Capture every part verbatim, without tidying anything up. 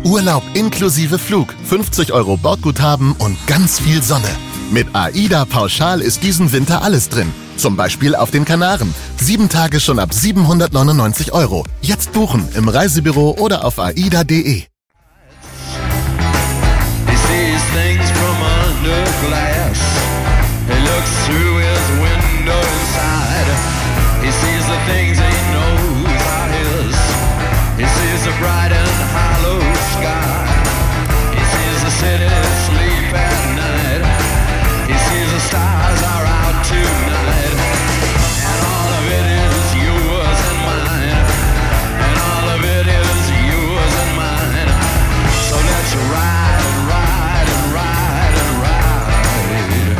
Urlaub inklusive Flug, fünfzig Euro Bordguthaben und ganz viel Sonne. Mit AIDA Pauschal ist diesen Winter alles drin. Zum Beispiel auf den Kanaren. Sieben Tage schon ab siebenhundertneunundneunzig Euro. Jetzt buchen im Reisebüro oder auf aida punkt de. Stars are out tonight, and all of it is yours and mine, and all of it is yours and mine. So let's ride and ride and ride and ride.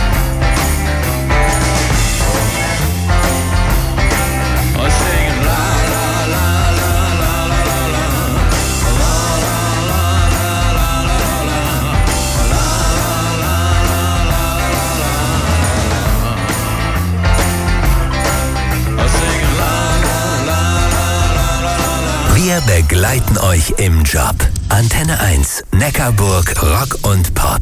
Oh, singing la la la la la la la la la la la la la la. Wir begleiten euch im Job. Antenne eins, Neckarburg, Rock und Pop.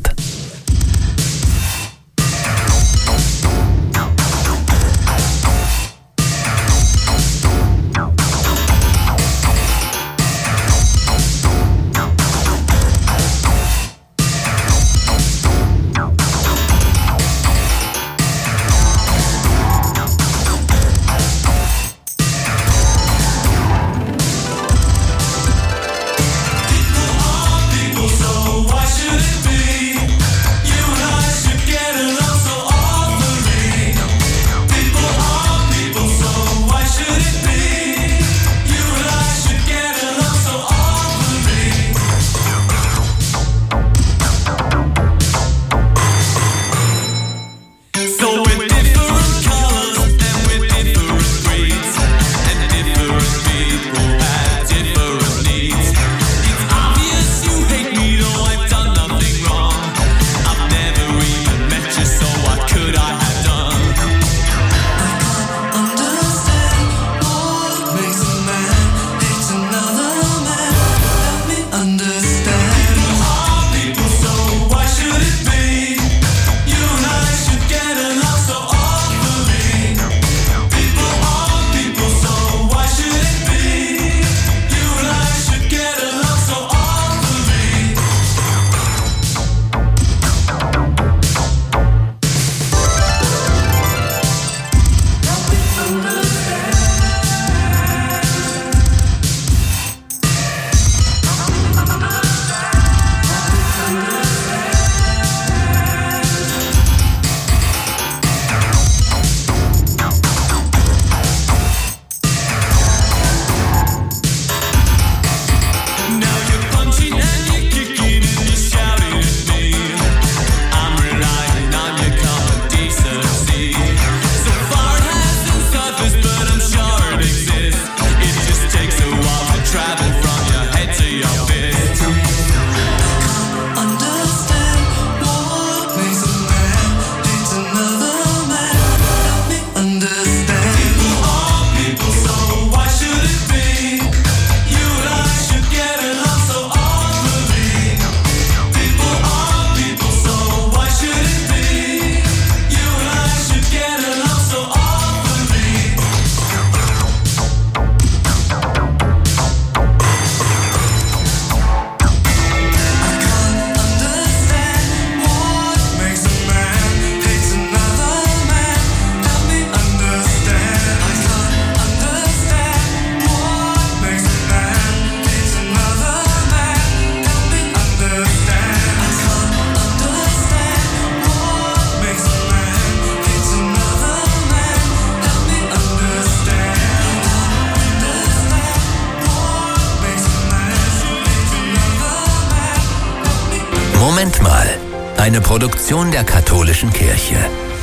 Moment mal, eine Produktion der katholischen Kirche.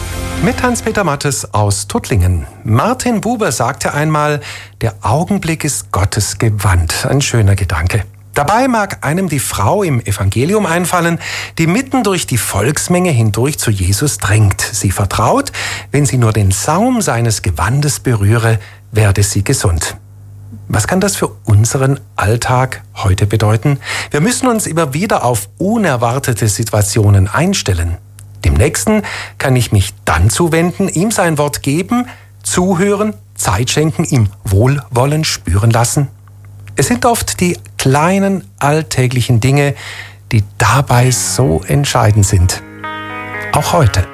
Mit Hans-Peter Mattes aus Tuttlingen. Martin Buber sagte einmal, der Augenblick ist Gottes Gewand. Ein schöner Gedanke. Dabei mag einem die Frau im Evangelium einfallen, die mitten durch die Volksmenge hindurch zu Jesus drängt. Sie vertraut, wenn sie nur den Saum seines Gewandes berühre, werde sie gesund. Was kann das für unseren Alltag heute bedeuten? Wir müssen uns immer wieder auf unerwartete Situationen einstellen. Dem Nächsten kann ich mich dann zuwenden, ihm sein Wort geben, zuhören, Zeit schenken, ihm Wohlwollen spüren lassen. Es sind oft die kleinen alltäglichen Dinge, die dabei so entscheidend sind. Auch heute.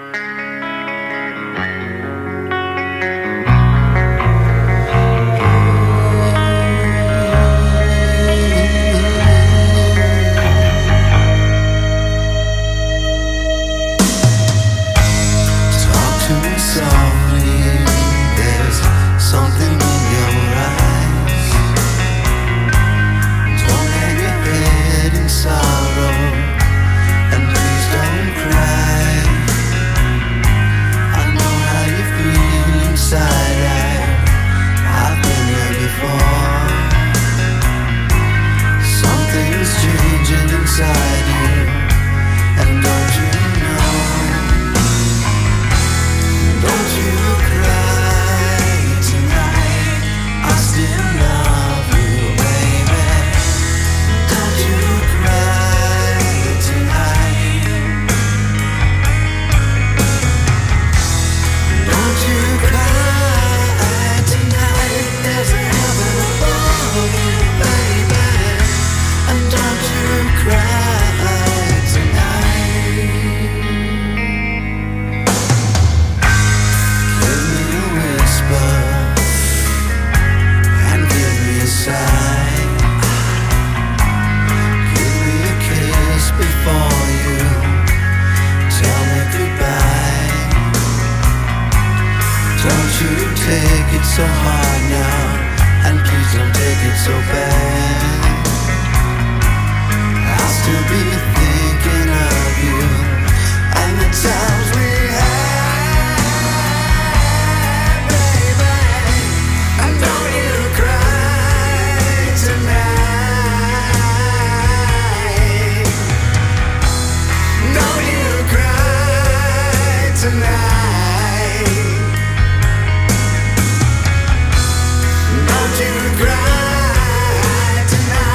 Tonight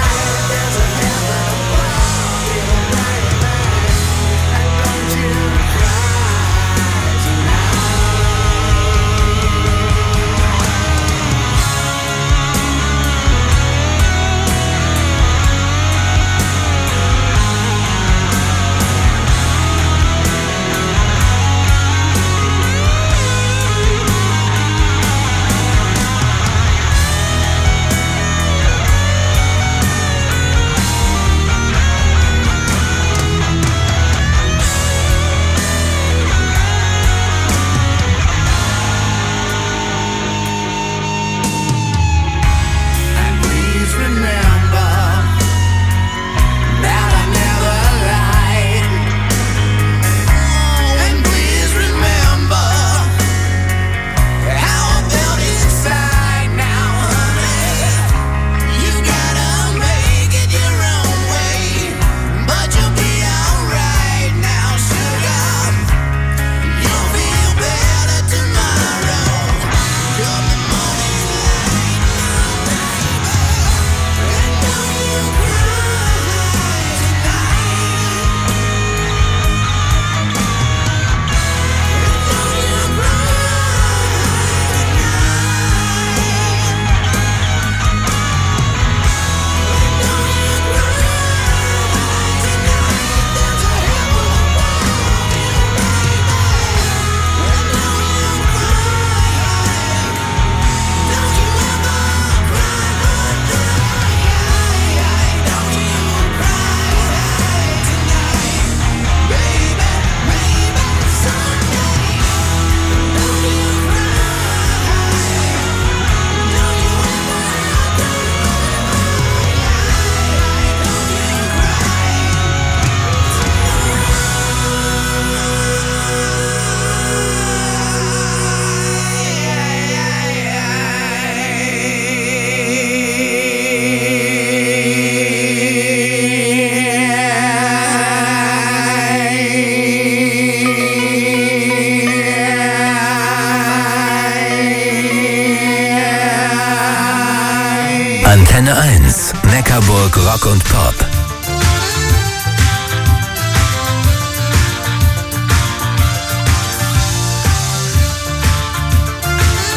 Rock und Pop.